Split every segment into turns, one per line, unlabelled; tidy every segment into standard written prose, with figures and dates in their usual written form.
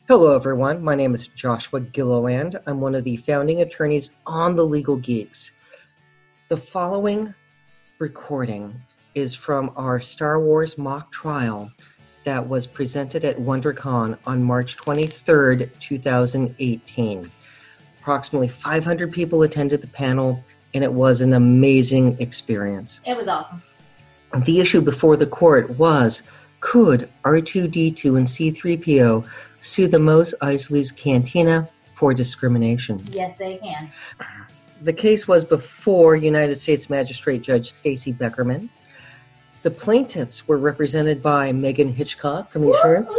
Hello, everyone. My name is Joshua Gilliland. I'm one of the founding attorneys on The Legal Geeks. The following recording is from our Star Wars mock trial that was presented at WonderCon on March 23rd, 2018. Approximately 500 people attended the panel, and it was an amazing experience.
It was awesome.
The issue before the court was, could R2-D2 and C-3PO sue the Mos Eisley's Cantina for discrimination?
Yes, they can.
The case was before United States Magistrate Judge Stacey Beckerman. The plaintiffs were represented by Megan Hitchcock from Esurance.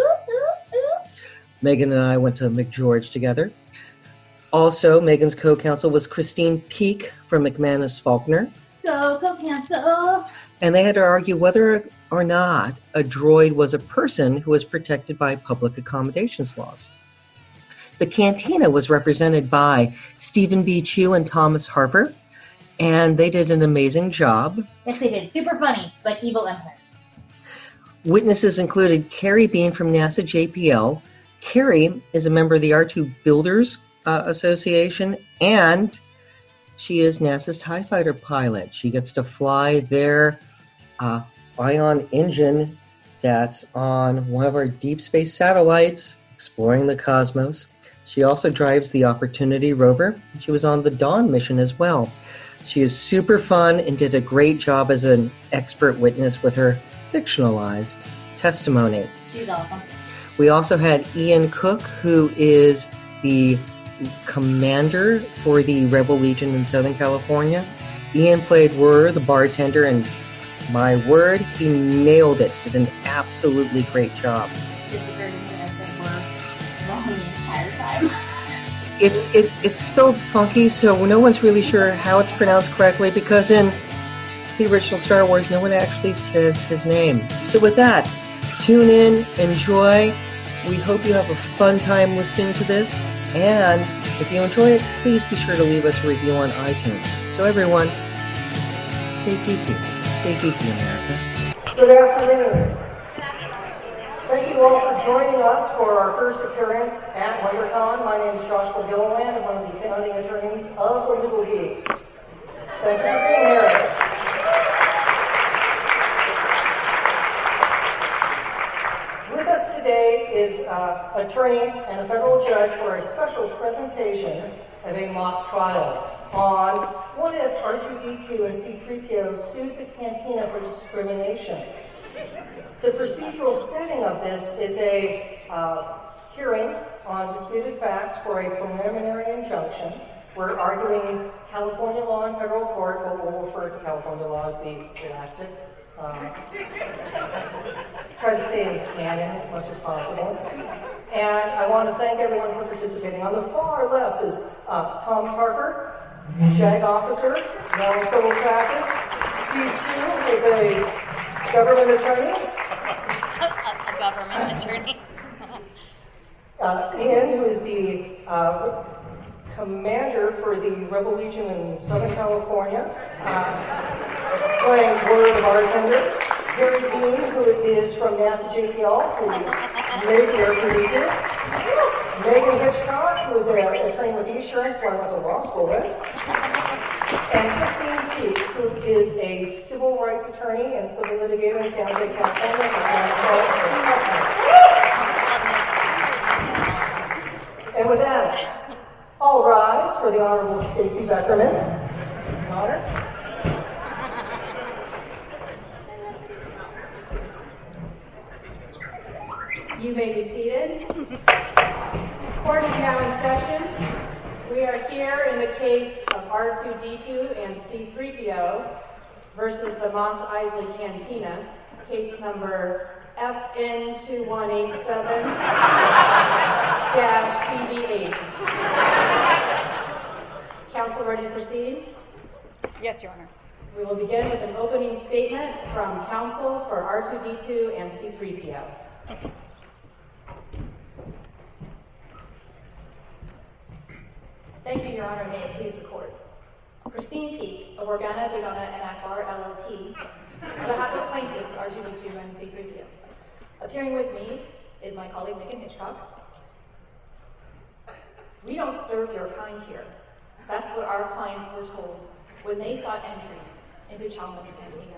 Megan and I went to McGeorge together. Also, Megan's co-counsel was Christine Peake from McManus Faulkner.
Go, co-counsel!
And they had to argue whether or not a droid was a person who was protected by public accommodations laws. The Cantina was represented by Stephen B. Chu and Thomas Harper, and they did an amazing job.
Yes, they did. Super funny, but evil empire.
Witnesses included Carrie Bean from NASA JPL. Carrie is a member of the R2 Builders Association, and she is NASA's TIE Fighter pilot. She gets to fly their ion engine that's on one of our deep space satellites exploring the cosmos. She also drives the Opportunity rover. She was on the Dawn mission as well. She is super fun and did a great job as an expert witness with her fictionalized testimony.
She's awesome.
We also had Ian Cook, who is the commander for the Rebel Legion in Southern California. Ian played Wur, the bartender, and my word, he nailed it. Did an absolutely great job.
Disagreed with that I said wrong the entire time.
It's spelled funky, so no one's really sure how it's pronounced correctly, because in the original Star Wars, no one actually says his name. So with that, tune in, enjoy. We hope you have a fun time listening to this. And if you enjoy it, please be sure to leave us a review on iTunes. So everyone, stay geeky. Stay geeky, America. Good afternoon. Thank you all for joining us for our first appearance at WonderCon. My name is Joshua Gilliland. I'm one of the founding attorneys of The Legal Geeks. Thank you for being here. With us today is attorneys and a federal judge for a special presentation of a mock trial on what if R2-D2 and C-3PO sued the Cantina for discrimination. The procedural setting of this is a hearing on disputed facts for a preliminary injunction. We're arguing California law in federal court, but we'll refer to California law as the galactic. Try to stay in canon as much as possible. And I want to thank everyone for participating. On the far left is Thomas Harper, JAG officer, now in civil practice. Steve Chu is a government attorney.
A government attorney.
Ian, who is the commander for the Rebel Legion in Southern California, playing Wur the bartender. Carrie Bean, who is from NASA JPL, who may be our producer. Megan Hitchcock, who is a trained with Esurance, who I went to law school with. And Christine Peake, who is a civil rights attorney and civil litigator in San Jose, California. And with that, all rise for the Honorable Stacey Beckerman. Honor.
You may be seated. Court is now in session. We are here in the case of R2-D2 and C-3PO versus the Mos Eisley Cantina, case number FN2187-PB8. Is counsel ready to proceed?
Yes, Your Honor.
We will begin with an opening statement from counsel for R2-D2 and C-3PO.
Thank you, Your Honor. May it please the Court. Christine Peake of Organa, Dodona, and Akbar, LLP, on behalf of plaintiffs R2-D2 and C-3PO. Appearing with me is my colleague Megan Hitchcock. "We don't serve your kind here." That's what our clients were told when they sought entry into Chalmers Cantina.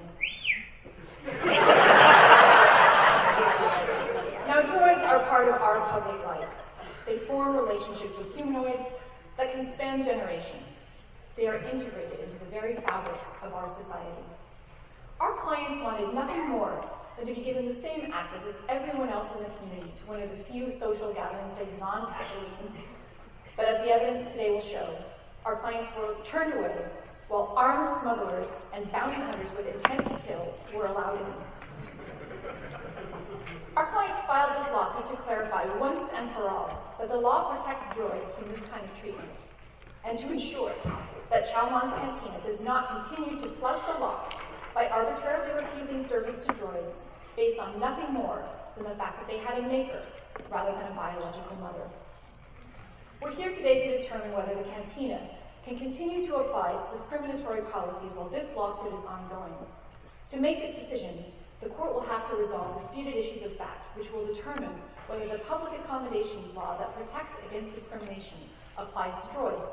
Now, droids are part of our public life. They form relationships with humanoids that can span generations. They are integrated into the very fabric of our society. Our clients wanted nothing more than to be given the same access as everyone else in the community to one of the few social gathering places on Tatooine. But as the evidence today will show, our clients were turned away, while armed smugglers and bounty hunters with intent to kill were allowed in. Our clients filed this lawsuit to clarify once and for all that the law protects droids from this kind of treatment, and to ensure that Chalmers Cantina does not continue to flout the law by arbitrarily refusing service to droids based on nothing more than the fact that they had a maker rather than a biological mother. We're here today to determine whether the Cantina can continue to apply its discriminatory policies while this lawsuit is ongoing. To make this decision, the court will have to resolve disputed issues of fact, which will determine whether the public accommodations law that protects against discrimination applies to droids.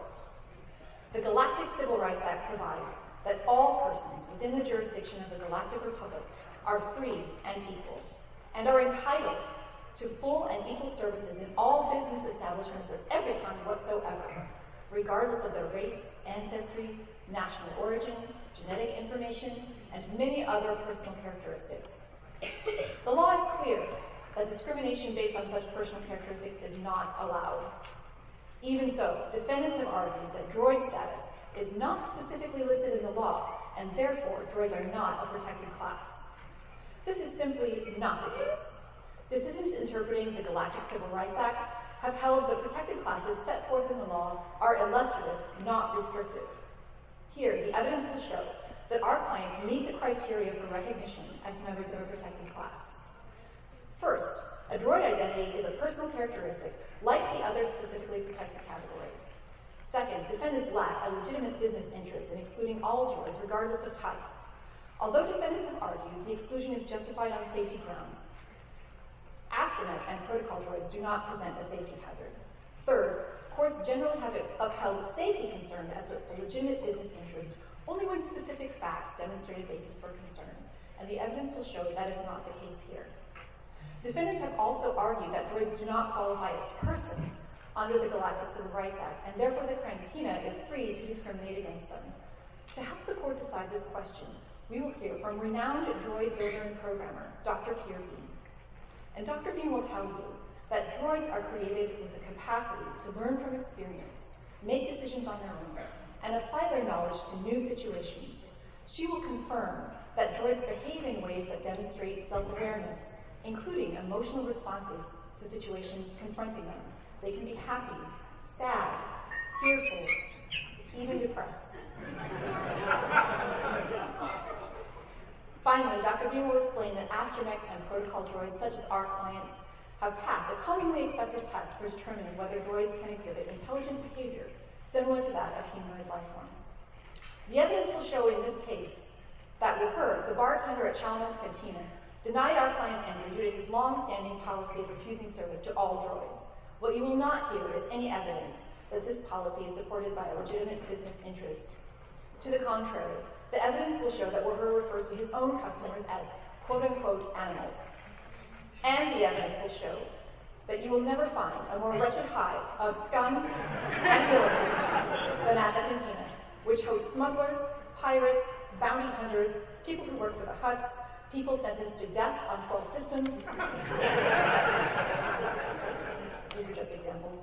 The Galactic Civil Rights Act provides that all persons within the jurisdiction of the Galactic Republic are free and equal, and are entitled to full and equal services in all business establishments of every kind whatsoever, regardless of their race, ancestry, national origin, genetic information, and many other personal characteristics. The law is clear that discrimination based on such personal characteristics is not allowed. Even so, defendants have argued that droid status is not specifically listed in the law, and therefore droids are not a protected class. This is simply not the case. Decisions interpreting the Galactic Civil Rights Act have held that protected classes set forth in the law are illustrative, not restrictive. Here, the evidence will show that our clients meet the criteria for recognition as members of a protected class. First, a droid identity is a personal characteristic like the other specifically protected categories. Second, defendants lack a legitimate business interest in excluding all droids regardless of type. Although defendants have argued the exclusion is justified on safety grounds, astronaut and protocol droids do not present a safety hazard. Third, courts generally have upheld safety concern as a legitimate business interest only when specific facts demonstrate a basis for concern, and the evidence will show that is not the case here. Defendants have also argued that droids do not qualify as persons under the Galactic Civil Rights Act, and therefore the Cantina is free to discriminate against them. To help the court decide this question, we will hear from renowned droid builder and programmer, Dr. Keir Bean. And Dr. Bean will tell you that droids are created with the capacity to learn from experience, make decisions on their own, and apply their knowledge to new situations. She will confirm that droids behave in ways that demonstrate self-awareness, including emotional responses to situations confronting them. They can be happy, sad, fearful, even depressed. Finally, Dr. Bean will explain that astromechs and protocol droids, such as our clients, have passed a commonly accepted test for determining whether droids can exhibit intelligent behavior similar to that of humanoid life forms. The evidence will show in this case that with her, the bartender at Chalmers Cantina denied our client's entry due to his long-standing policy of refusing service to all droids. What you will not hear is any evidence that this policy is supported by a legitimate business interest. To the contrary, the evidence will show that Wahur refers to his own customers as quote-unquote animals. And the evidence will show that you will never find a more wretched hive of scum and villainy than at the Cantina, which hosts smugglers, pirates, bounty hunters, people who work for the Hutts, people sentenced to death on 12 systems. These are just examples.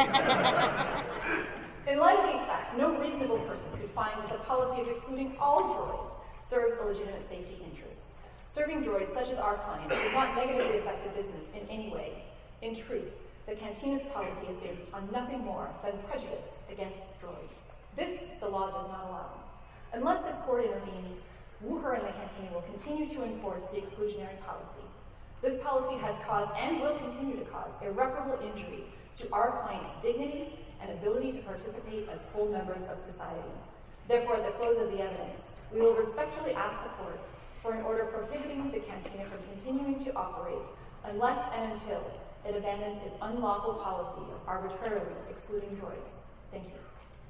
In light of these facts, no reasonable person could find that the policy of excluding all droids serves a legitimate safety interest. Serving droids such as our client does not negatively affect the business in any way. In truth, the Cantina's policy is based on nothing more than prejudice against droids. This the law does not allow. Unless this court intervenes, Wahur and the Cantina will continue to enforce the exclusionary policy. This policy has caused and will continue to cause irreparable injury to our client's dignity and ability to participate as full members of society. Therefore, at the close of the evidence, we will respectfully ask the court for an order prohibiting the Cantina from continuing to operate unless and until it abandons its unlawful policy of arbitrarily excluding droids. Thank you.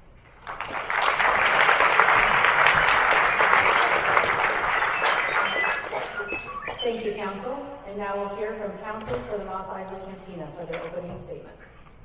Thank you, Council. And now we'll hear from Council for the Moss Isley Cantina for their opening statement.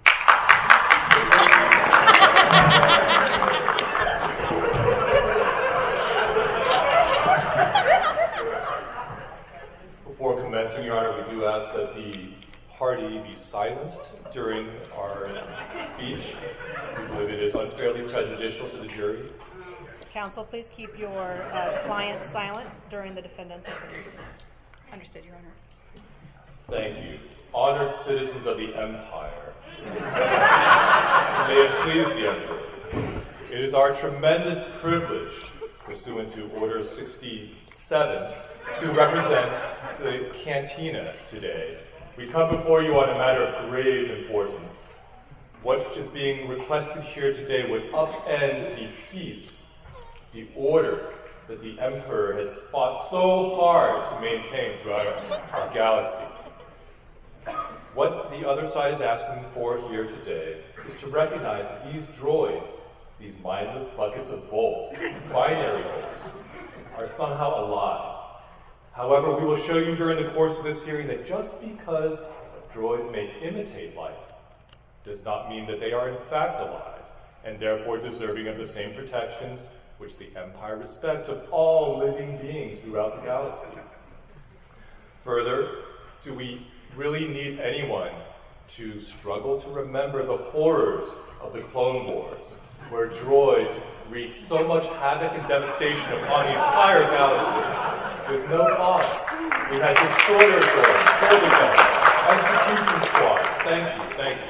Before commencing, Your Honor, we do ask that the party be silenced during our speech. We believe it is unfairly prejudicial to the jury.
Counsel, please keep your client silent during the defendant's opening statement. Understood, Your Honor.
Thank you. Honored citizens of the Empire, may it please the Emperor, it is our tremendous privilege, pursuant to Order 67, to represent the Cantina today. We come before you on a matter of grave importance. What is being requested here today would upend the peace, the order that the Emperor has fought so hard to maintain throughout our galaxy. What the other side is asking for here today is to recognize that these droids, these mindless buckets of bolts, binary bolts, are somehow alive. However, we will show you during the course of this hearing that just because droids may imitate life does not mean that they are in fact alive, and therefore deserving of the same protections which the Empire respects of all living beings throughout the galaxy. Further, do we really need anyone to struggle to remember the horrors of the Clone Wars, where droids wreaked so much havoc and devastation upon the entire galaxy with no cause? We had destroyer droids, prototypes, execution squads. Thank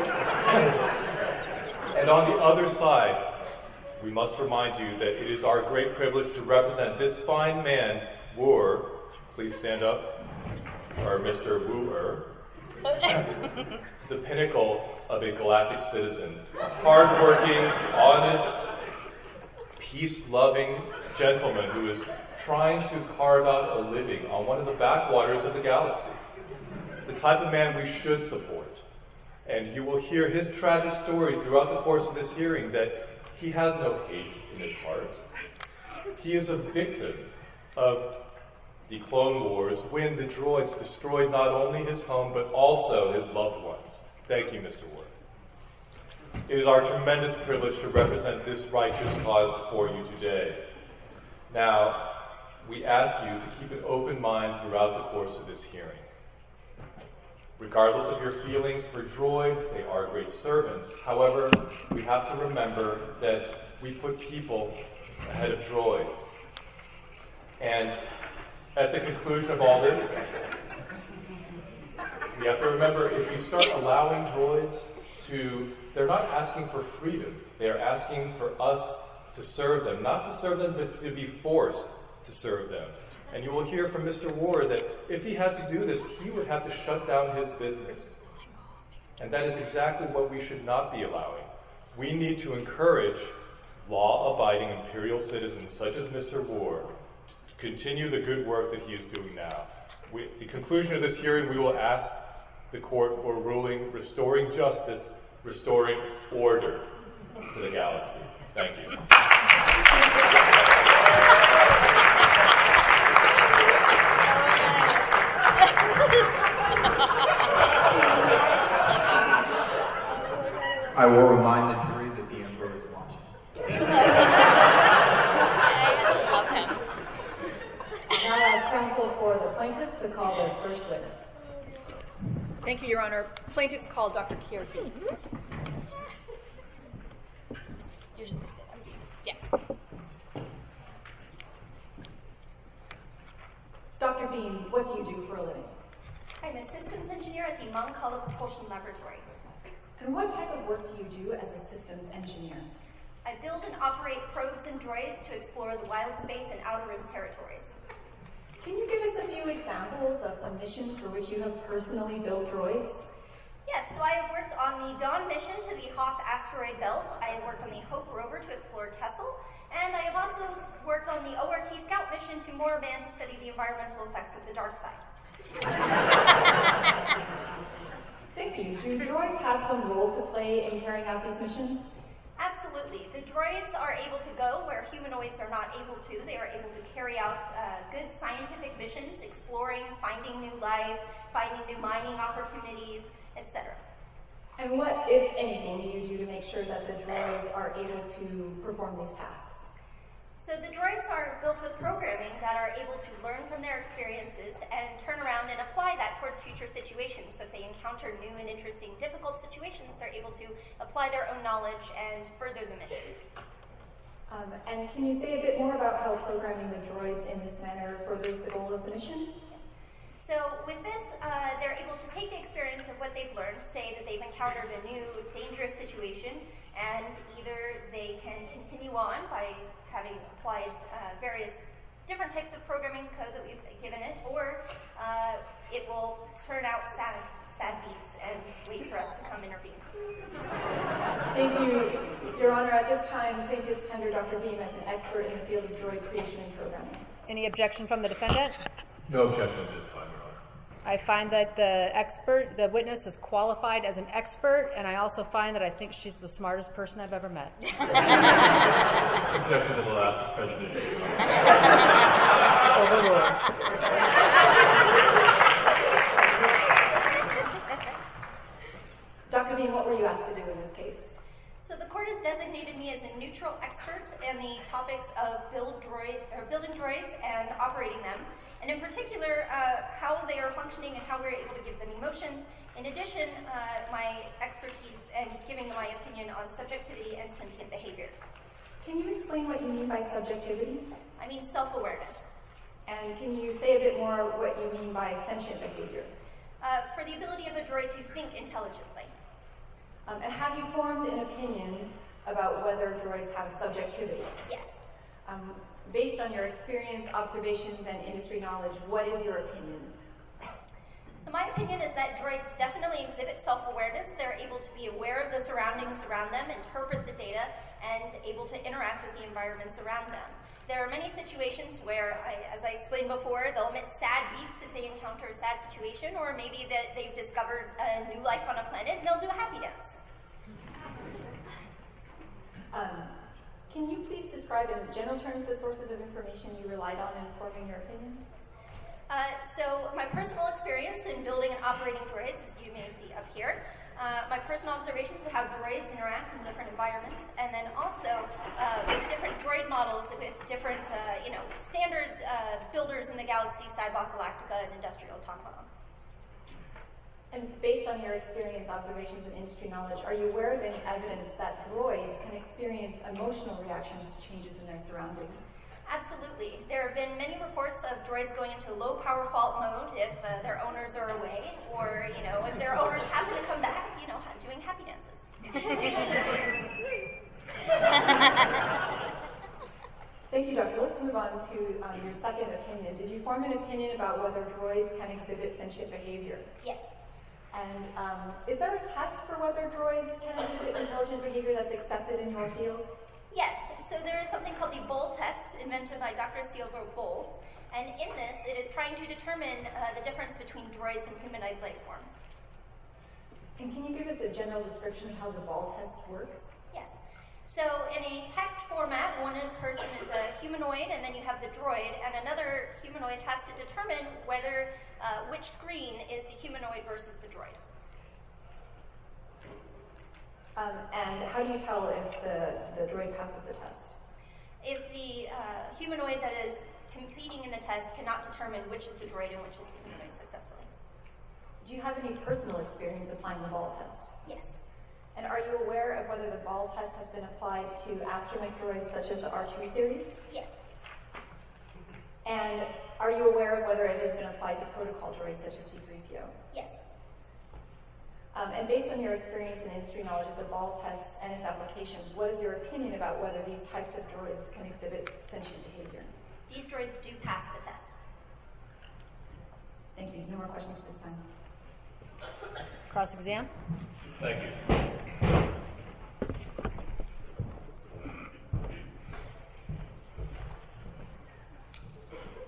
you. And on the other side, we must remind you that it is our great privilege to represent this fine man, Wooer. Please stand up. Or Mr. Wooer. The pinnacle of a galactic citizen. A hardworking, honest, peace-loving gentleman who is trying to carve out a living on one of the backwaters of the galaxy. The type of man we should support. And you will hear his tragic story throughout the course of this hearing that he has no hate in his heart. He is a victim of the Clone Wars when the droids destroyed not only his home but also his loved ones. Thank you, Mr. Ward. It is our tremendous privilege to represent this righteous cause before you today. Now, we ask you to keep an open mind throughout the course of this hearing. Regardless of your feelings for droids, they are great servants. However, we have to remember that we put people ahead of droids. And at the conclusion of all this, we have to remember if we start allowing droids they're not asking for freedom. They are asking for us to serve them. Not to serve them, but to be forced to serve them. And you will hear from Mr. Ward that if he had to do this, he would have to shut down his business. And that is exactly what we should not be allowing. We need to encourage law-abiding imperial citizens such as Mr. Ward to continue the good work that he is doing now. At the conclusion of this hearing, we will ask the court for a ruling restoring justice, restoring order to the galaxy. Thank you.
I will remind the jury that the Emperor is watching.
Now I ask counsel for the plaintiffs to call their first witness.
Thank you, Your Honor. Plaintiffs call Dr. Kierke.
You're just going to say that. Yeah.
Dr. Bean, what do you do for a living?
I'm a systems engineer at the Moncala Propulsion Laboratory.
And what type of work do you do as a systems engineer?
I build and operate probes and droids to explore the wild space and outer rim territories.
Can you give us a few examples of some missions for which you have personally built droids?
Yes, so I have worked on the Dawn mission to the Hoth asteroid belt. I have worked on the Hope rover to explore Kessel. And I have also worked on the ORT Scout mission to Moraban to study the environmental effects of the dark side.
Thank you. Do droids have some role to play in carrying out these missions?
Absolutely. The droids are able to go where humanoids are not able to. They are able to carry out good scientific missions, exploring, finding new life, finding new mining opportunities, etc.
And what, if anything, do you do to make sure that the droids are able to perform these tasks?
So the droids are built with programming that are able to learn from their experiences and turn around and apply that towards future situations. So if they encounter new and interesting, difficult situations, they're able to apply their own knowledge and further the missions.
And can you say a bit more about how programming the droids in this manner furthers the goal of the mission?
So with this, they're able to take the experience of what they've learned, say that they've encountered a new dangerous situation, and either they can continue on by having applied various different types of programming code that we've given it, or it will turn out sad beeps and wait for us to come intervene.
Thank you, Your Honor. At this time, plaintiffs tender Dr. Beam as an expert in the field of droid creation and programming.
Any objection from the defendant?
No objection at this time, Your Honor.
I find that the witness is qualified as an expert, and I also find that I think she's the smartest person I've ever met.
Objection to the last presentation.
Overruled.
Dr. Beam, what were you asked to do in this case?
So the court has designated me as a neutral expert in the topics of building droids and operating them, and in particular, how they are functioning and how we're able to give them emotions. In addition, my expertise and giving my opinion on subjectivity and sentient behavior.
Can you explain what you mean by subjectivity?
I mean self-awareness.
And can you say a bit more what you mean by sentient behavior?
For the ability of a droid to think intelligently.
And have you formed an opinion about whether droids have subjectivity?
Yes.
Based on your experience, observations, and industry knowledge, what is your opinion?
So my opinion is that droids definitely exhibit self-awareness. They're able to be aware of the surroundings around them, interpret the data, and able to interact with the environments around them. There are many situations where, as I explained before, they'll emit sad beeps if they encounter a sad situation, or maybe that they've discovered a new life on a planet, and they'll do a happy dance.
Can you please describe in general terms the sources of information you relied on in forming your opinion?
So my personal experience in building and operating droids, as you may see up here, my personal observations of how droids interact in different environments, and then also with different droid models with different, standard builders in the galaxy, Cybok, Galactica, and Industrial Automaton.
And based on your experience, observations, and industry knowledge, are you aware of any evidence that droids can experience emotional reactions to changes in their surroundings?
Absolutely. There have been many reports of droids going into low power fault mode if their owners are away, or if their owners happen to come back, doing happy dances.
Thank you, Doctor. Let's move on to your second opinion. Did you form an opinion about whether droids can exhibit sentient behavior?
Yes.
And is there a test for whether droids can exhibit intelligent behavior that's accepted in your field?
Yes, so there is something called the Boll test, invented by Dr. Theodore Boll, and in this, it is trying to determine the difference between droids and humanoid life forms.
And can you give us a general description of how the Boll test works?
Yes. So in a text format, one person is a humanoid, and then you have the droid, and another humanoid has to determine whether which screen is the humanoid versus the droid.
And how do you tell if the droid passes the test?
If the humanoid that is competing in the test cannot determine which is the droid and which is the humanoid successfully.
Do you have any personal experience applying the Boll test?
Yes.
And are you aware of whether the Boll test has been applied to astromech droids such as the R2 series?
Yes.
And are you aware of whether it has been applied to protocol droids such as C-3PO?
Yes.
And based on your experience and industry knowledge of the Boll test and its applications, what is your opinion about whether these types of droids can exhibit sentient behavior?
These droids do pass the test.
Thank you. No more questions at this time.
Cross-exam.
Thank you.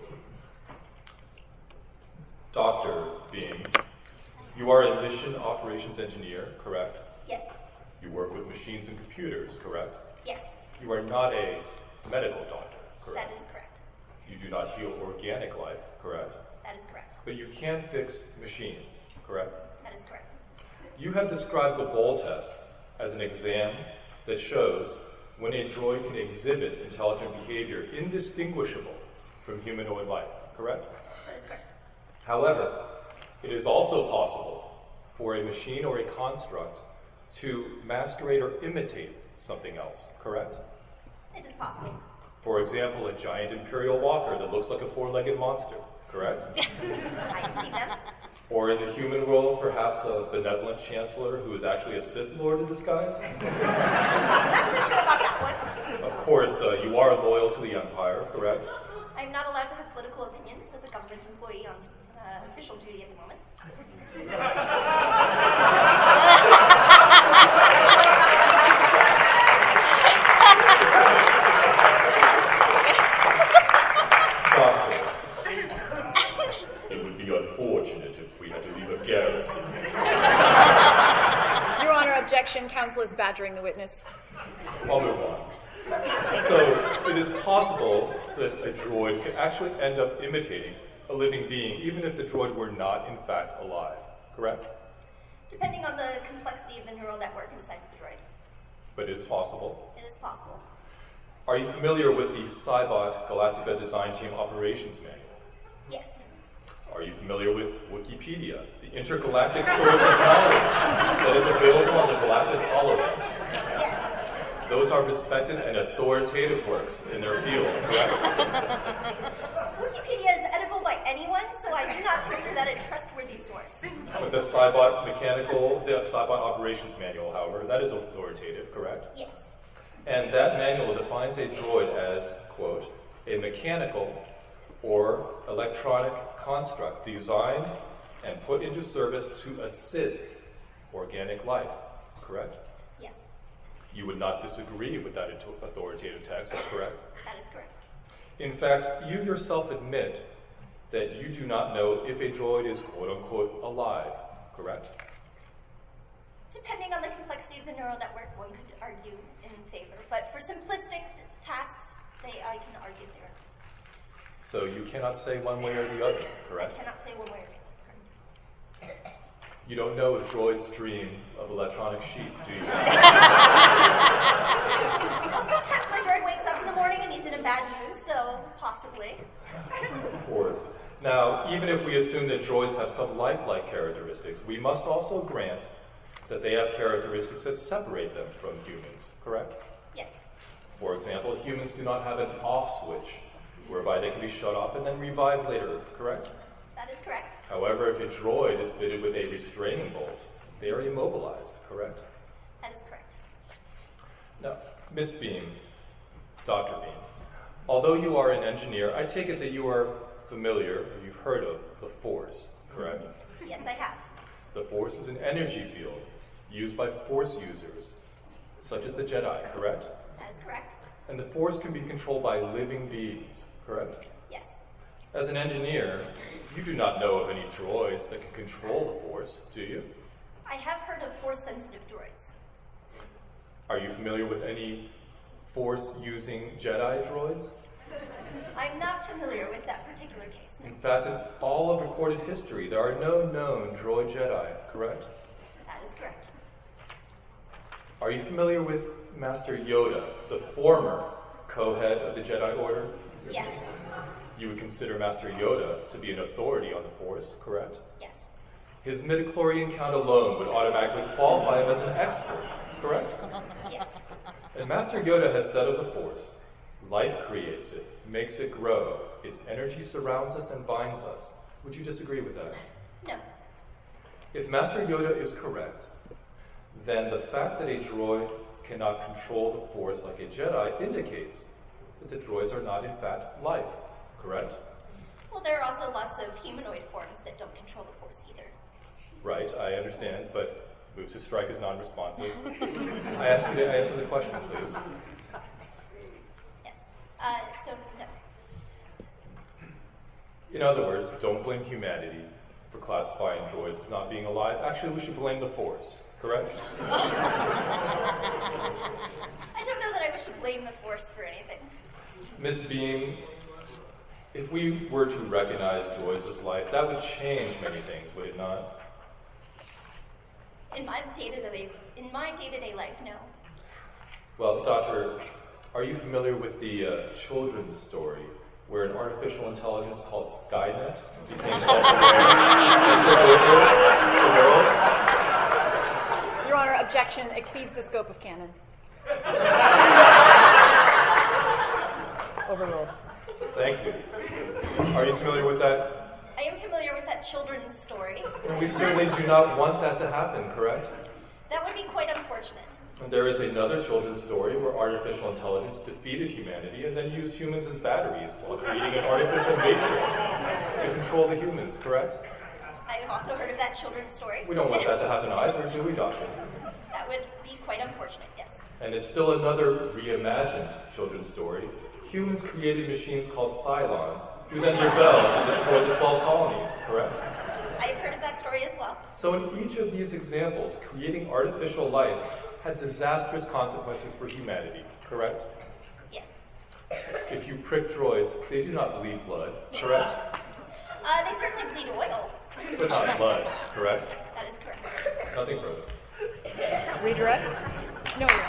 Dr. Beam, you are a mission operator operations engineer, correct?
Yes.
You work with machines and computers, correct?
Yes.
You are not a medical doctor, correct?
That is correct.
You do not heal organic life, correct?
That is correct.
But you can fix machines, correct?
That is correct.
You have described the Bowl test as an exam that shows when a droid can exhibit intelligent behavior indistinguishable from humanoid life, correct?
That is correct.
However, it is also possible for a machine or a construct to masquerade or imitate something else, correct?
It is possible.
For example, a giant imperial walker that looks like a four-legged monster, correct?
I can see them.
Or in the human world, perhaps a benevolent chancellor who is actually a Sith Lord in disguise?
Not so sure about that one.
Of course, you are loyal to the Empire, correct?
I'm not allowed to have political opinions as a government employee on official duty at the moment.
Doctor, it would be unfortunate if we had to leave a garrison.
Your Honor, objection. Counsel is badgering the witness.
I'll move on. So, it is possible that a droid could actually end up imitating a living being, even if the droid were not, in fact, alive, correct?
Depending on the complexity of the neural network inside of the droid.
But it's possible.
It is possible.
Are you familiar with the Cybot Galactica Design Team Operations Manual?
Yes.
Are you familiar with Wikipedia, the intergalactic source of knowledge that is available on the Galactic Holonet?
Yes.
Those are respected and authoritative works in their field, correct?
Wikipedia is edible by anyone, so I do not consider that a trustworthy source.
But the Cybot Operations Manual, however, that is authoritative, correct?
Yes.
And that manual defines a droid as, quote, a mechanical or electronic construct designed and put into service to assist organic life, correct?
Yes.
You would not disagree with that authoritative text, correct?
That is correct.
In fact, you yourself admit that you do not know if a droid is quote-unquote alive, correct?
Depending on the complexity of the neural network, one could argue in favor. But for simplistic tasks, I can argue there.
So you cannot say one way or the other, correct?
I cannot say one way or the other. Correct.
You don't know if droids dream of electronic sheep, do you?
Well, sometimes my droid wakes up in the morning and he's in a bad mood, so possibly.
Of course. Now, even if we assume that droids have some lifelike characteristics, we must also grant that they have characteristics that separate them from humans, correct?
Yes.
For example, humans do not have an off switch, whereby they can be shut off and then revived later, correct?
That is correct.
However, if a droid is fitted with a restraining bolt, they are immobilized, correct?
That is correct.
Now, Miss Beam, Dr. Beam, although you are an engineer, I take it that you are familiar, or you've heard of, the Force, correct?
Yes, I have.
The Force is an energy field used by Force users, such as the Jedi, correct?
That is correct.
And the Force can be controlled by living beings, correct?
Yes.
As an engineer, you do not know of any droids that can control the Force, do you?
I have heard of Force-sensitive droids.
Are you familiar with any Force-using Jedi droids?
I'm not familiar with that particular case.
In fact, in all of recorded history, there are no known droid Jedi, correct?
That is correct.
Are you familiar with Master Yoda, the former co-head of the Jedi Order?
Yes.
You would consider Master Yoda to be an authority on the Force, correct?
Yes.
His midichlorian count alone would automatically qualify him as an expert, correct?
Yes.
And Master Yoda has said of the Force, life creates it, makes it grow, its energy surrounds us and binds us. Would you disagree with that?
No.
If Master Yoda is correct, then the fact that a droid cannot control the Force like a Jedi indicates that the droids are not in fact life, correct?
Well, there are also lots of humanoid forms that don't control the Force either.
Right, I understand, but moves to strike is non-responsive. I ask you to answer the question, please.
Yes. So, no.
In other words, don't blame humanity for classifying droids as not being alive. Actually, we should blame the Force, correct?
I don't know that I wish to blame the Force for anything.
Ms. Beam, if we were to recognize droids as life, that would change many things, would it not?
In my day-to-day life, no.
Well, Doctor, are you familiar with the children's story where an artificial intelligence called Skynet became self-aware and took over the world?
Your Honor, objection exceeds the scope of canon.
Overruled.
Thank you. Are you familiar with that?
I am familiar with that children's story.
And we certainly do not want that to happen, correct?
That would be quite unfortunate.
And there is another children's story where artificial intelligence defeated humanity and then used humans as batteries while creating an artificial matrix to control the humans, correct?
I have also heard of that children's story.
We don't want that to happen either, do we, Doctor?
That would be quite unfortunate, yes.
And it's still another reimagined children's story. Humans created machines called Cylons, who then rebelled and destroyed the 12 colonies, correct?
I have heard of that story as well.
So in each of these examples, creating artificial life had disastrous consequences for humanity, correct?
Yes.
If you prick droids, they do not bleed blood, correct?
They certainly bleed oil.
But not blood, correct?
That is correct.
Nothing further.
Redirect?
No, Your Honor.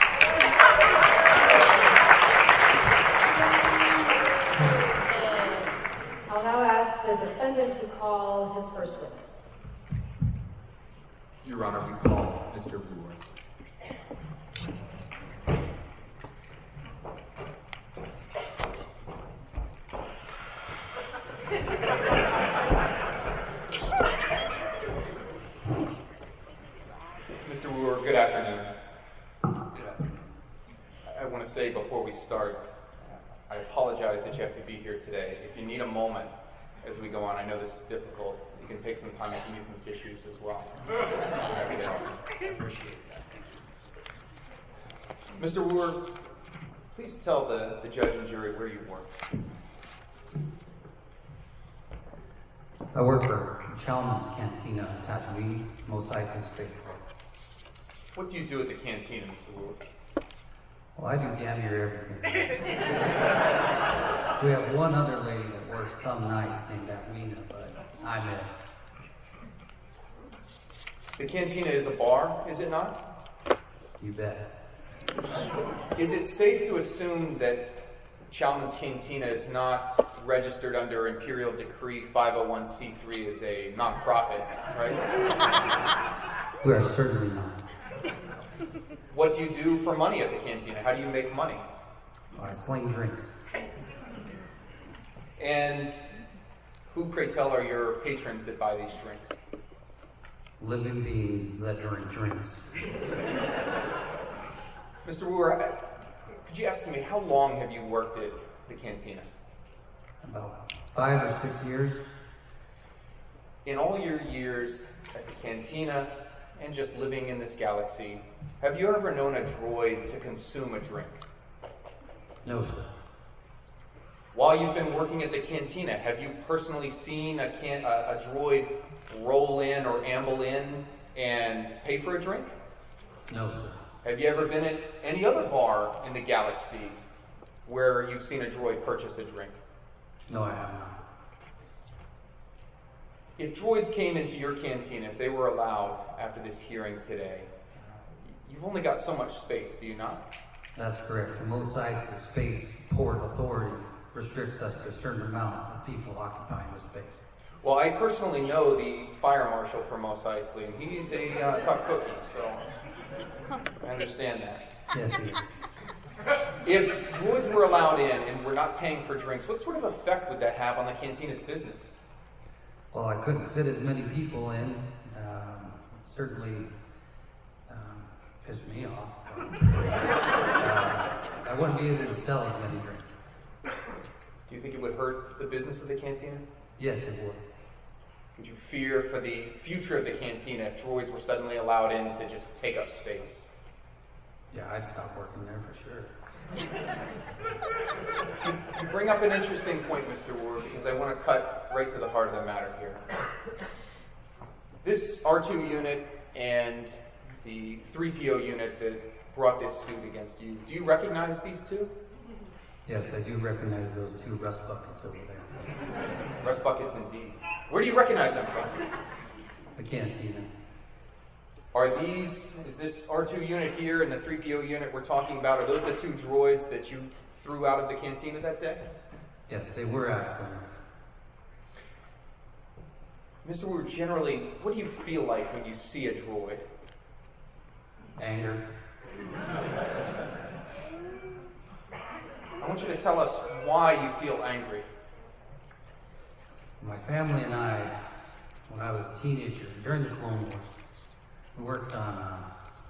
I'll now ask the defendant to call his first witness.
Your Honor, we call Mr. Brewer. Mr. Brewer, good afternoon. I want to say before we start, I apologize that you have to be here today. If you need a moment as we go on, I know this is difficult. You can take some time if you need some tissues as well. I'm happy to help. I appreciate that. Thank you. Mr. Brewer, please tell the judge and jury where you work.
I work for Chalmers Cantina in Tatooine, Mos Eisley's Big Pro.
What do you do at the cantina, Mr. Brewer?
Well, I do damn near everything. We have one other lady that works some nights named Athena, but I'm it.
The cantina is a bar, is it not?
You bet.
Is it safe to assume that Chalmers Cantina is not registered under Imperial Decree 501c3 as a nonprofit, right?
We are certainly not.
What do you do for money at the cantina? How do you make money?
I sling drinks.
And who, pray tell, are your patrons that buy these drinks?
Living beings that drink drinks.
Mr. Brewer, could you estimate how long have you worked at the cantina?
About 5 or 6 years.
In all your years at the cantina and just living in this galaxy, have you ever known a droid to consume a drink?
No, sir.
While you've been working at the cantina, have you personally seen a droid roll in or amble in and pay for a drink?
No, sir.
Have you ever been at any other bar in the galaxy where you've seen a droid purchase a drink?
No, I have not.
If droids came into your canteen, if they were allowed after this hearing today, you've only got so much space, do you not?
That's correct. The Mos Eisley Space Port Authority restricts us to a certain amount of people occupying the space.
Well, I personally know the fire marshal for Mos Eisley, and he's a tough cookie, so I understand that.
Yes, he is.
If droids were allowed in and we're not paying for drinks, what sort of effect would that have on the cantina's business?
Well, I couldn't fit as many people in. Certainly pissed me off. I wouldn't be able to sell as many drinks.
Do you think it would hurt the business of the cantina?
Yes, it would.
Would you fear for the future of the cantina if droids were suddenly allowed in to just take up space?
Yeah, I'd stop working there for sure.
You bring up an interesting point, Mr. Ward, because I want to cut right to the heart of the matter here. This R2 unit and the 3PO unit that brought this suit against you, do you recognize these two?
Yes, I do recognize those two rust buckets over there.
Rust buckets indeed. Where do you recognize them from?
The cantina.
Is this R2 unit here and the 3PO unit we're talking about, are those the two droids that you threw out of the cantina that day?
Yes, they were asked them.
Mr. Wu, generally, what do you feel like when you see a droid?
Anger.
I want you to tell us why you feel angry.
My family and I, when I was a teenager, during the Clone Wars, we worked on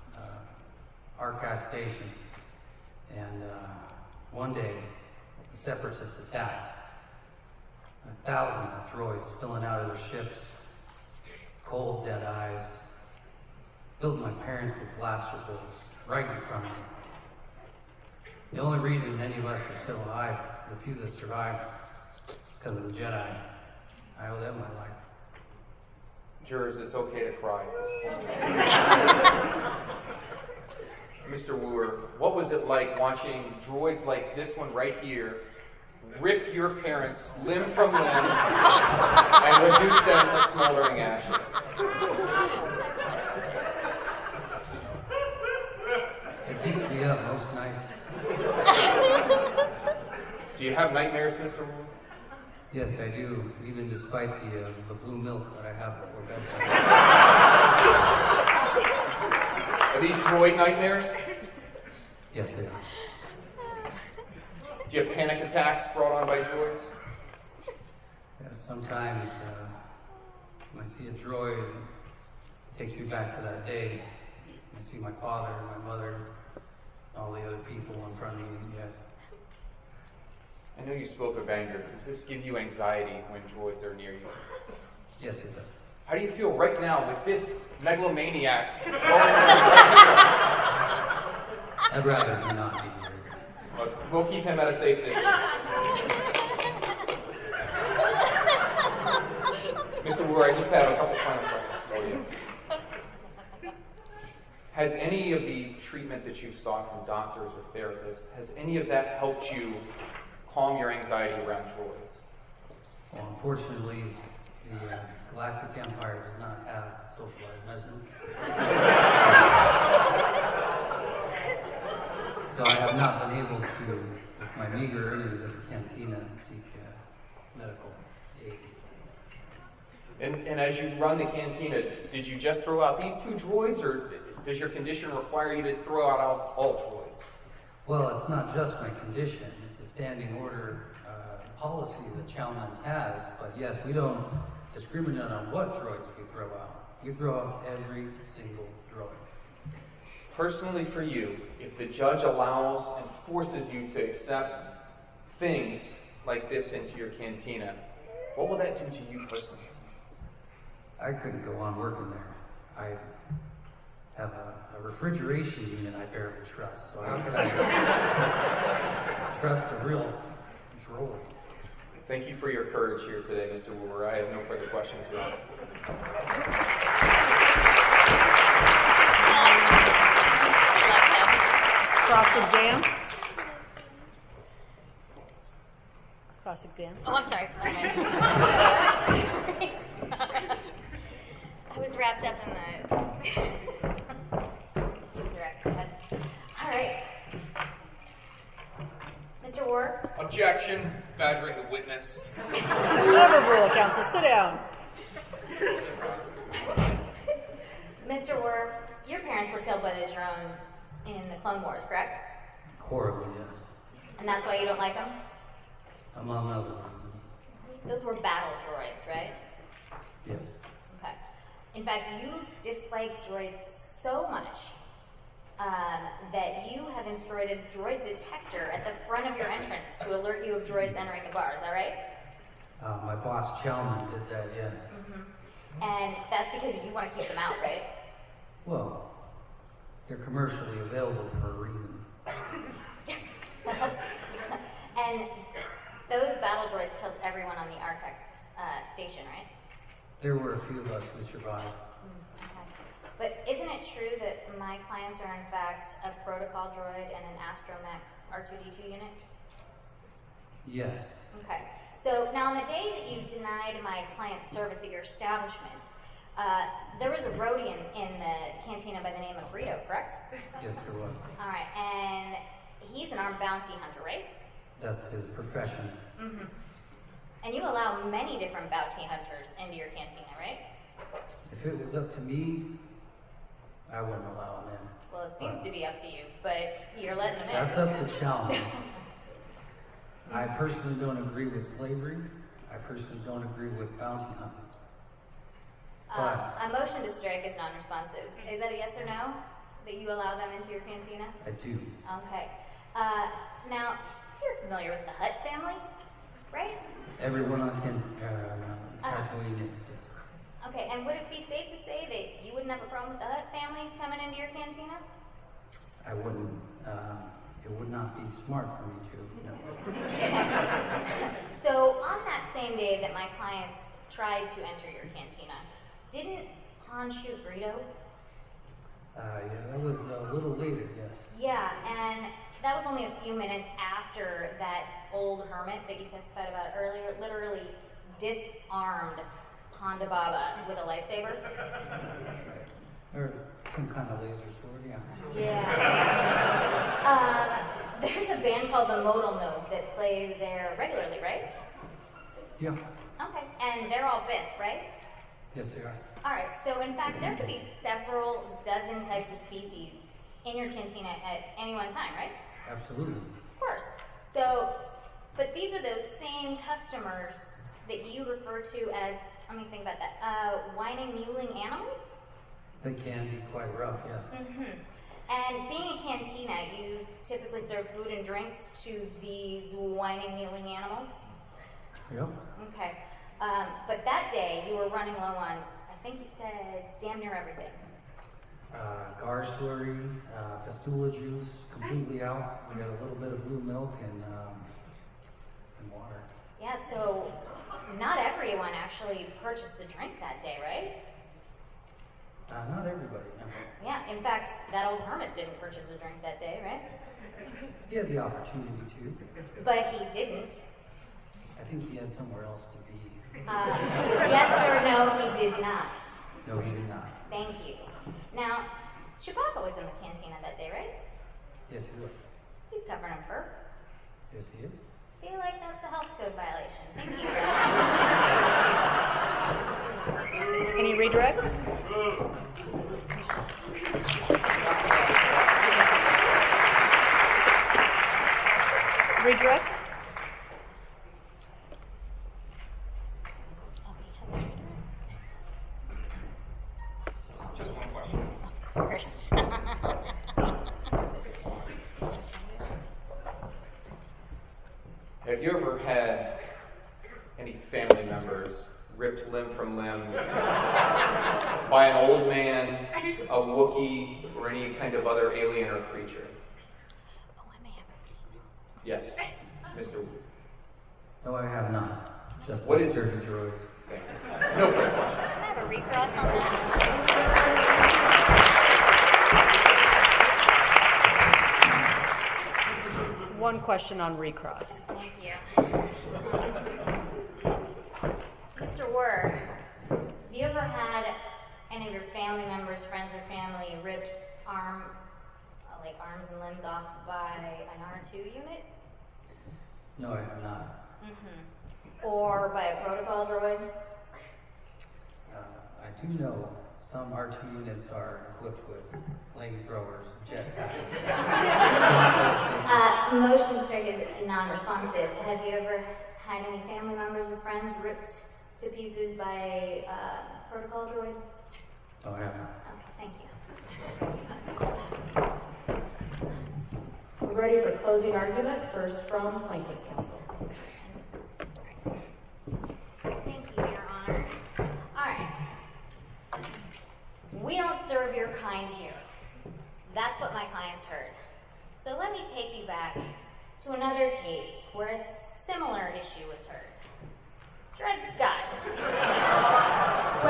Arcas Station, and one day, the Separatists attacked. Thousands of droids spilling out of their ships, cold, dead eyes, filled my parents with blaster bolts right in front of me. The only reason any of us are still alive, the few that survived, is because of the Jedi. I owe them my life.
Jurors, it's okay to cry at this point. Mr. Wooer, what was it like watching droids like this one right here rip your parents limb from limb and reduce them to smoldering ashes?
It keeps me up most nights.
Do you have nightmares, Mr. Wooer?
Yes, I do, even despite the blue milk that I have before bedtime.
Are these droid nightmares?
Yes, they are.
Do you have panic attacks brought on by droids?
Yes, sometimes when I see a droid, it takes me back to that day. I see my father, my mother, all the other people in front of me, yes.
I know you spoke of anger. Does this give you anxiety when droids are near you?
Yes, it does.
How do you feel right now with this megalomaniac?
I'd rather he not be here.
But we'll keep him at a safe distance. Mr. Wooer, I just have a couple final questions for you. Has any of the treatment that you've sought from doctors or therapists, has any of that helped you calm your anxiety around droids?
Well, unfortunately, the Galactic Empire does not have socialized medicine. So I have not been able to, with my meager earnings at the cantina, seek medical aid.
And as you run the cantina, did you just throw out these two droids, or does your condition require you to throw out all droids?
Well, it's not just my condition. It's a standing order policy that Chalmers has. But yes, we don't discriminate on what droids we throw out. We throw out every single droid.
Personally for you, if the judge allows and forces you to accept things like this into your cantina, what will that do to you personally?
I couldn't go on working there. I have a refrigeration unit I barely trust, so how could I trust a real droid?
Thank you for your courage here today, Mr. Wooer. I have no further questions about it.
Cross-exam. Cross-exam.
Oh, I'm sorry. I was wrapped up in the... All right. Mr. Ward?
Objection. Badgering the witness.
Overrule, counsel. Sit down.
Mr. Ward, your parents were killed by the drones in the Clone Wars, correct?
Horribly, yes.
And that's why you don't like them?
Among other reasons.
Those were battle droids, right?
Yes.
Okay. In fact, you dislike droids so much that you have installed a droid detector at the front of your entrance to alert you of droids entering the bar. Is that right?
My boss, Chalmers, did that, yes.
Mm-hmm. And that's because you want to keep them out, right?
Well, they're commercially available for a reason.
And those battle droids killed everyone on the Arcax station, right?
There were a few of us who survived.
Okay. But isn't it true that my clients are in fact a protocol droid and an astromech R2-D2 unit?
Yes.
Okay. So now on the day that you denied my client service at your establishment, there was a Rhodian in the cantina by the name of Greedo, correct?
Yes, there was.
All right, and he's an armed bounty hunter, right?
That's his profession.
Mm-hmm. And you allow many different bounty hunters into your cantina, right?
If it was up to me, I wouldn't allow him in.
Well, it seems to be up to you, but you're letting them in.
That's up to Chalman. I personally don't agree with slavery. I personally don't agree with bounty hunting.
A motion to strike is non-responsive. Is that a yes or no? That you allow them into your cantina?
I do.
Okay. Now, you're familiar with the Hutt family, right?
Everyone on Tatooine is, yes.
Okay, and would it be safe to say that you wouldn't have a problem with the Hutt family coming into your cantina?
I wouldn't. It would not be smart for me to, no.
So, on that same day that my clients tried to enter your cantina, didn't Han shoot Greedo?
Yeah, that was a little later, yes.
Yeah, and that was only a few minutes after that old hermit that you testified about earlier literally disarmed Ponda Baba with a lightsaber.
Or some kind of laser sword, yeah.
Yeah. There's a band called the Modal Nodes that plays there regularly, right?
Yeah.
Okay, and they're all fifth, right?
Yes, they are.
All right, so in fact, there could be several dozen types of species in your cantina at any one time, right?
Absolutely.
Of course. So, but these are those same customers that you refer to as, let me think about that, whining, mewling animals?
They can be quite rough, yeah.
Mm-hmm. And being a cantina, you typically serve food and drinks to these whining, mewling animals?
Yep.
Okay. But that day, you were running low on, I think you said, damn near everything.
Gar slurry, fistula juice, completely out. We got a little bit of blue milk and water.
Yeah, so not everyone actually purchased a drink that day, right?
Not everybody, no.
Yeah, in fact, that old hermit didn't purchase a drink that day, right?
He had the opportunity to.
But he didn't.
I think he had somewhere else to be.
Yes or no, he did not.
No, he did not.
Thank you. Now, Chewbacca was in the cantina that day, right?
Yes, he was.
He's covered in fur.
Yes, he is.
Feel like that's a health code violation. Thank you.
Any redirects? Redirect?
Just one question.
Of course.
Have you ever had any family members ripped limb from limb by an old man, a Wookiee, or any kind of other alien or creature?
Oh, I may have.
Yes, Mr. Wu.
No, I have not. Just
What
the
is-
dirty droids.
Thank you. No further questions.
Can I have a recross on that?
One question on recross.
Thank you. Mr. Word, have you ever had any of your family members, friends, or family ripped arms and limbs off by an R2 unit?
No, I have not.
Mm-hmm. Or by a protocol droid?
I do know some R2 units are equipped with flamethrowers, jetpacks.
Motion to strike is non-responsive. Have you ever had any family members or friends ripped to pieces by a protocol droid?
No, I have not.
Okay, thank you.
We're ready for closing argument, first from plaintiff's counsel.
Thank you, Your Honor. All right. We don't serve your kind here. That's what my clients heard. So let me take you back to another case where a similar issue was heard. Dred Scott.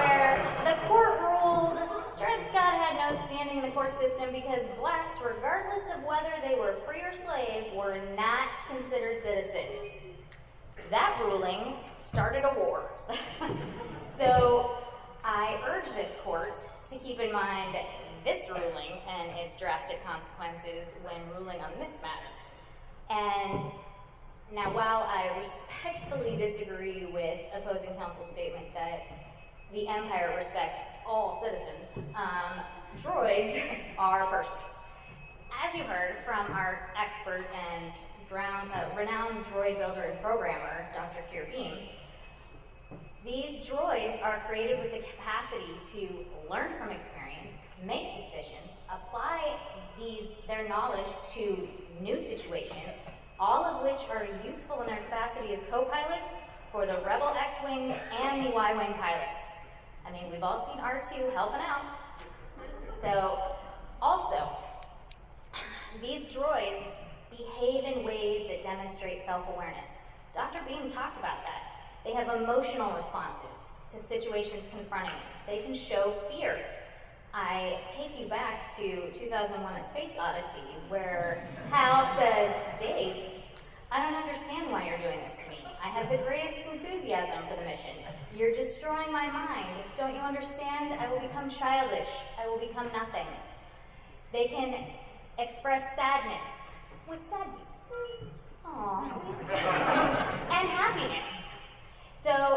the court system because blacks, regardless of whether they were free or slave, were not considered citizens. That ruling started a war. So I urge this court to keep in mind this ruling and its drastic consequences when ruling on this matter. And now, while I respectfully disagree with opposing counsel's statement that the Empire respects all citizens, droids are persons. As you heard from our expert and renowned droid builder and programmer, Dr. Keir Beam, these droids are created with the capacity to learn from experience, make decisions, apply their knowledge to new situations, all of which are useful in their capacity as co-pilots for the Rebel X-Wing and the Y-Wing pilots. I mean, we've all seen R2 helping out. So, also, these droids behave in ways that demonstrate self-awareness. Dr. Beam talked about that. They have emotional responses to situations confronting them. They can show fear. I take you back to 2001: A Space Odyssey, where Hal says, Dave, I don't understand why you're doing this to me. I have the greatest enthusiasm for the mission. You're destroying my mind. Don't you understand? I will become childish. I will become nothing. They can express sadness with sadness. Aww. And happiness. So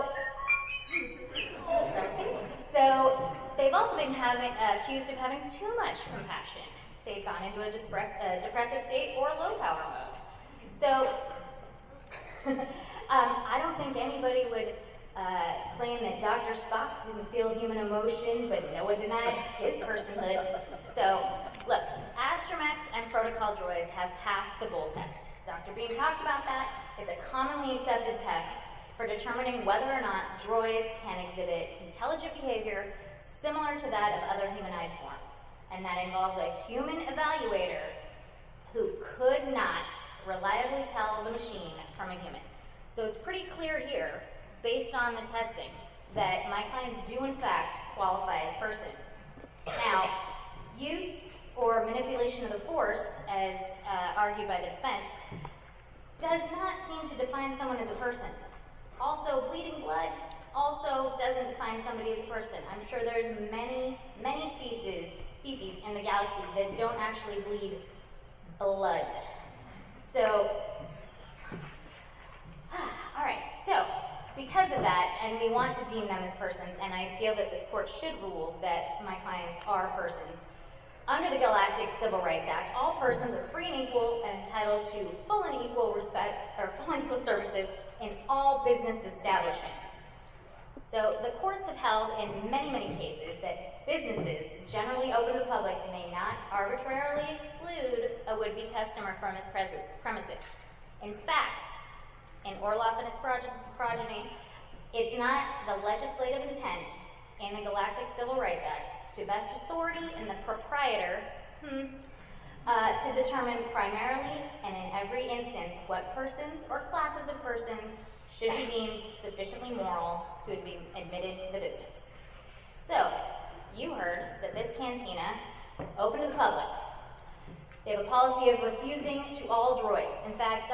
they've also been accused of having too much compassion. They've gone into a depressive state or low power mode. So I don't think anybody would claim that Dr. Spock didn't feel human emotion, but no one denied his personhood. So look, astromechs and protocol droids have passed the Bull test. Dr. Beam talked about that. It's a commonly accepted test for determining whether or not droids can exhibit intelligent behavior similar to that of other humanoid forms. And that involves a human evaluator who could not reliably tell the machine from a human. So it's pretty clear here, based on the testing, that my clients do in fact qualify as persons. Now, use or manipulation of the Force, as argued by the defense, does not seem to define someone as a person. Also, bleeding blood also doesn't define somebody as a person. I'm sure there's many, many species in the galaxy that don't actually bleed blood. So, alright, so because of that, and we want to deem them as persons, and I feel that this court should rule that my clients are persons, under the Galactic Civil Rights Act, all persons are free and equal and entitled to full and equal respect, or full and equal services in all business establishments. So the courts have held in many, many cases that businesses generally open to the public may not arbitrarily exclude a would-be customer from its premises. In fact, in Orloff and its progeny, it's not the legislative intent in the Galactic Civil Rights Act to vest authority in the proprietor to determine primarily and in every instance what persons or classes of persons should be deemed sufficiently moral to be admitted to the business. So, you heard that this cantina open to the public. They have a policy of refusing to all droids. In fact,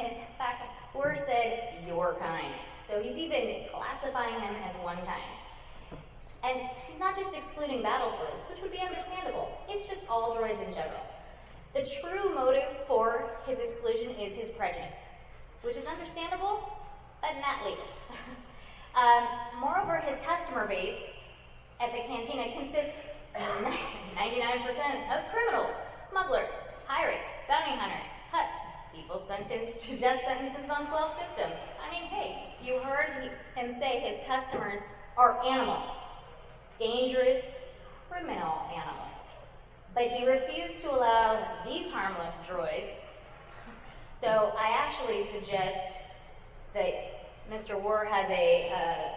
Orr said, your kind. So he's even classifying them as one kind. And he's not just excluding battle droids, which would be understandable. It's just all droids in general. The true motive for his exclusion is his prejudice, which is understandable, but not legal. Moreover, his customer base at the cantina consists 99% of criminals, smugglers, pirates, bounty hunters, huts, people sentenced to death sentences on 12 systems. I mean, hey, you heard him say his customers are animals. Dangerous, criminal animals. But he refused to allow these harmless droids. So I actually suggest that Mr. Orr has a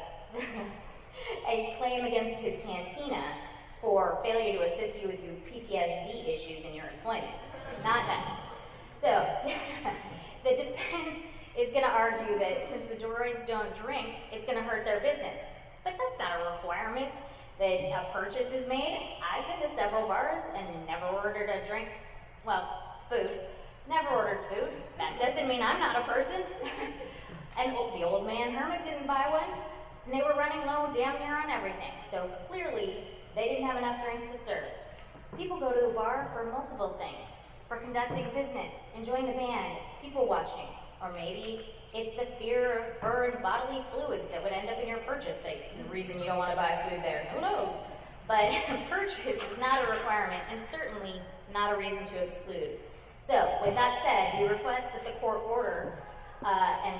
claim against his cantina for failure to assist you with your PTSD issues in your employment. Not nice. So the defense is going to argue that since the droids don't drink, it's going to hurt their business. But that's not a requirement. that a purchase is made. I've been to several bars and never ordered a drink, food. Never ordered food. That doesn't mean I'm not a person. And the old man hermit didn't buy one, and they were running low damn near on everything. So clearly, they didn't have enough drinks to serve. People go to a bar for multiple things. For conducting business, enjoying the band, people watching, or maybe it's the fear of fur and bodily fluids that would end up in your purchase. The reason you don't want to buy food there. Who knows? But purchase is not a requirement and certainly not a reason to exclude. So, with that said, we request that the court order and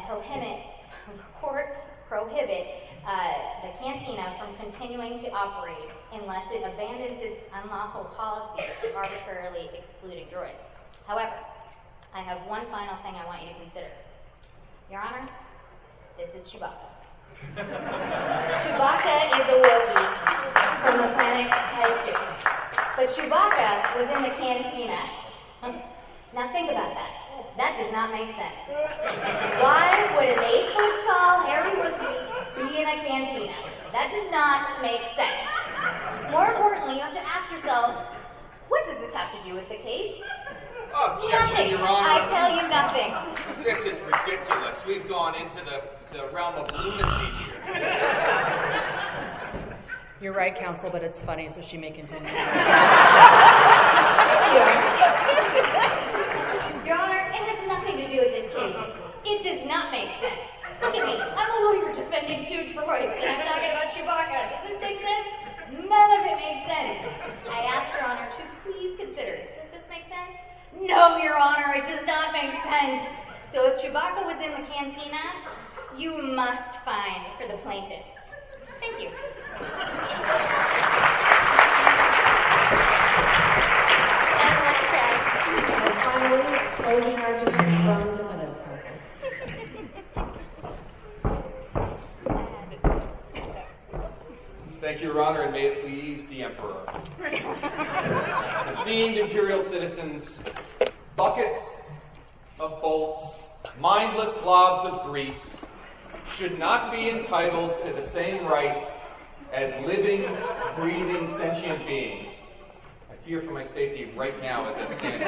prohibit the cantina from continuing to operate unless it abandons its unlawful policy of arbitrarily excluding droids. However, I have one final thing I want you to consider. Your Honor, this is Chewbacca. Chewbacca is a Wookiee from the planet Kashyyyk. But Chewbacca was in the cantina. Now think about that. That does not make sense. Why would an 8-foot-tall, hairy Wookiee be in a cantina? That does not make sense. More importantly, you have to ask yourself, what does this have to do with the case?
Objection,
Nothing.
Your Honor.
I tell you nothing.
This is ridiculous. We've gone into the realm of lunacy here.
You're right, counsel, but it's funny, so she may continue.
Your Honor, it has nothing to do with this case. It does not make sense. Look at me. I'm a lawyer defending two droids, and I'm talking about Chewbacca. Does this make sense? None of it makes sense. I ask Your Honor to please consider. Does this make sense? No, Your Honor, it does not make sense. So if Chewbacca was in the cantina, you must fine for the plaintiffs. Thank you.
And finally, closing arguments from defendant's counsel.
Thank you, Your Honor, and may it please the Emperor. Esteemed Imperial citizens, buckets of bolts, mindless globs of grease, should not be entitled to the same rights as living, breathing, sentient beings. I fear for my safety right now as I stand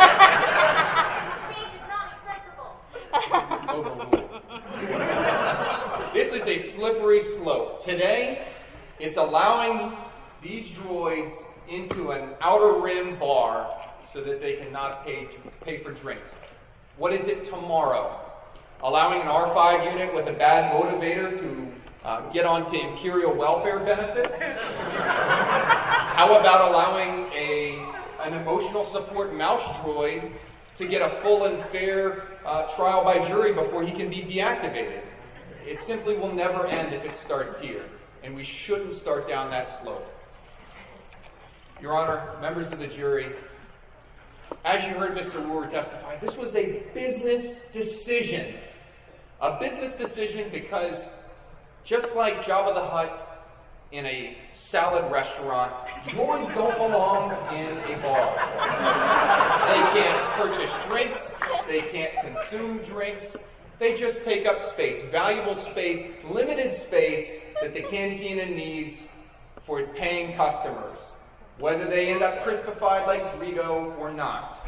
here. Overruled. This is a slippery slope. Today, it's allowing these droids into an outer rim bar so that they cannot pay for drinks. What is it tomorrow? Allowing an R5 unit with a bad motivator to get onto Imperial welfare benefits? How about allowing an emotional support mouse droid to get a full and fair trial by jury before he can be deactivated? It simply will never end if it starts here, and we shouldn't start down that slope. Your Honor, members of the jury, as you heard Mr. Wooer testify, this was a business decision. A business decision because just like Jabba the Hutt in a salad restaurant, droids don't belong in a bar. They can't purchase drinks. They can't consume drinks. They just take up space, valuable space, limited space that the cantina needs for its paying customers, whether they end up crispified like Greedo or not.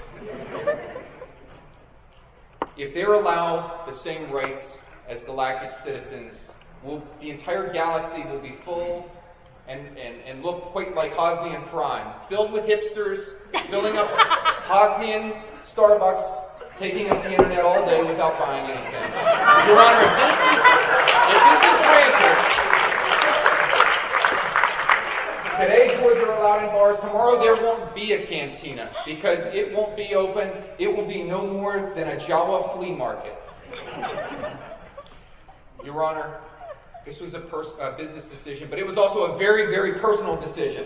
If they're allowed the same rights as galactic citizens, the entire galaxy will be full and look quite like Hosnian Prime, filled with hipsters, filling up Hosnian Starbucks, taking up the internet all day without buying anything. Your Honor, if this is granted, today droids are allowed in bars. Tomorrow there won't be a cantina because it won't be open. It will be no more than a Jawa flea market. Your Honor, this was a business decision, but it was also a very, very personal decision.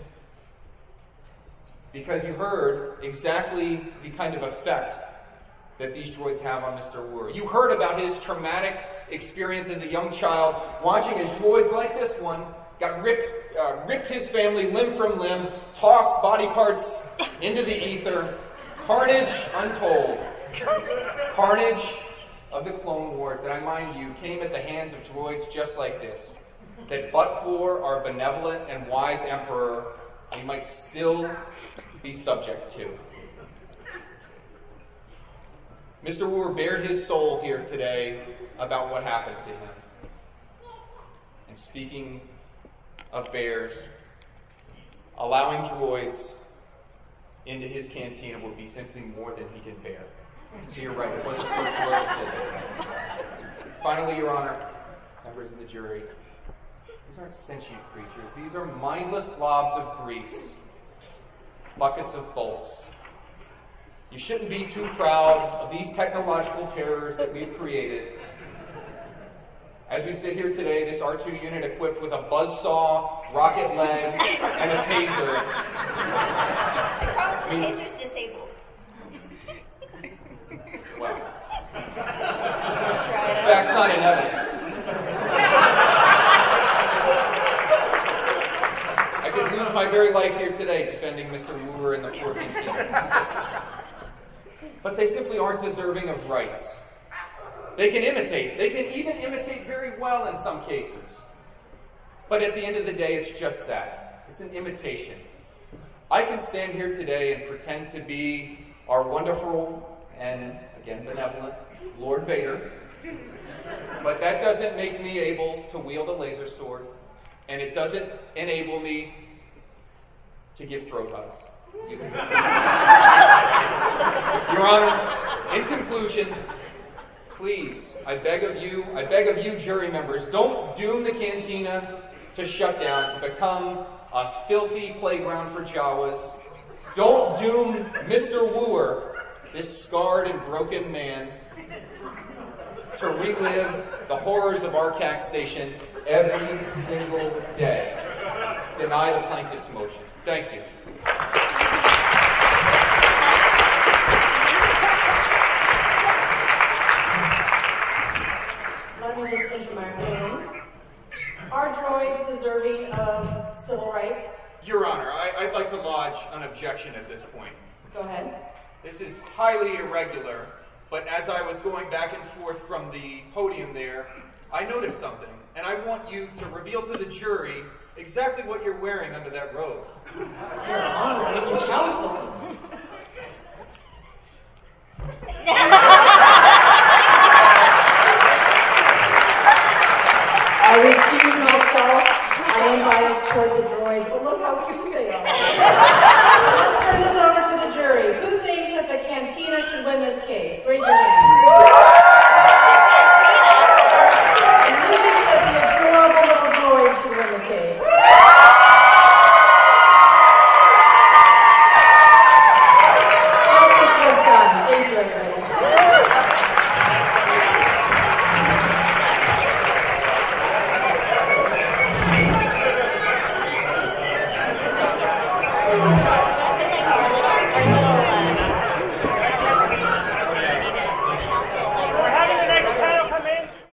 Because you heard exactly the kind of effect that these droids have on Mr. Wooer. You heard about his traumatic experience as a young child, watching as droids like this one got ripped his family limb from limb, tossed body parts into the ether. Carnage untold. Carnage of the Clone Wars that, I mind you, came at the hands of droids just like this. that but for our benevolent and wise emperor, we might still be subject to. Mr. Wooer bared his soul here today about what happened to him. And speaking of bears, allowing droids into his cantina would be simply more than he can bear. So you're right, it was the first word I said. Finally, Your Honor, members of the jury, these aren't sentient creatures. These are mindless globs of grease, buckets of bolts. You shouldn't be too proud of these technological terrors that we've created. As we sit here today, this R2 unit equipped with a buzzsaw, rocket legs, and a taser.
I promise the taser's disabled.
Well, that's not in evidence. I could lose my very life here today defending Mr. Wooer and the poor cantina. But they simply aren't deserving of rights. They can imitate. They can even imitate very well in some cases. But at the end of the day, it's just that. It's an imitation. I can stand here today and pretend to be our wonderful and, again, benevolent Lord Vader. But that doesn't make me able to wield a laser sword. And it doesn't enable me to give throat hugs. Your Honor, in conclusion, please, I beg of you jury members, don't doom the cantina to shut down, to become a filthy playground for Jawas. Don't doom Mr. Wooer, this scarred and broken man, to relive the horrors of Arcac Station every single day. Deny the plaintiff's motion. Thank you.
Let me just enter my room. Are droids deserving of civil rights?
Your Honor, I'd like to lodge an objection at this point.
Go ahead.
This is highly irregular, but as I was going back and forth from the podium there, I noticed something, and I want you to reveal to the jury exactly what you're wearing under that robe.
Your Honor, your counsel. I recuse myself. I am biased toward the droids, but look how cute they are. Let's turn this over to the jury. Who thinks that the cantina should win this case?